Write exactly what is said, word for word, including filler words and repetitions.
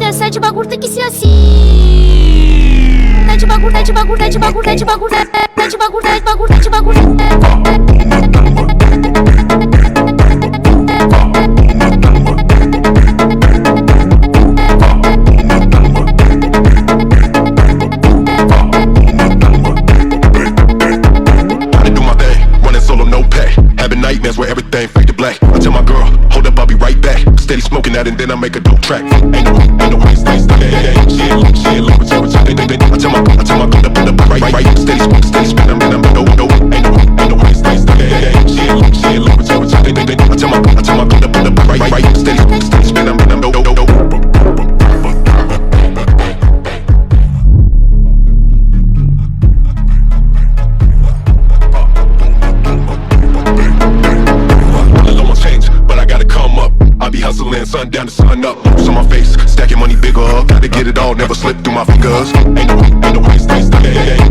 filha, sai de bagulho, tem que ser assim. Tá de bagulho, tá de bagulho, tá de bagulho, tá de bagulho, tá de bagulho, tá de bagulho, tá de bagulho. Nightmares where everything fade to black. I tell my girl, hold up, I'll be right back. Steady smoking that and then I make a dope track. Ain't no, ain't no way, stay, stay, yeah, yeah. She ain't look, she ain't look, return, return. They, they, they. I tell my, I tell my girl to put up right, right, right. Steady smoking, steady spin, I'm in, I'm no, no. Ain't no, ain't no way, stay, stay, yeah, yeah, yeah. She ain't look, she ain't look, return, return. They, they, they. I tell my, I tell my girl to put up right, right, right. Steady smoking, steady spin, I'm in, I'm no, no, no. Hustling, sun down to sun up, moves on my face, stacking money bigger. Gotta get it all, never slip through my fingers. Ain't no, ain't no way, stay, stay, yeah, yeah, yeah.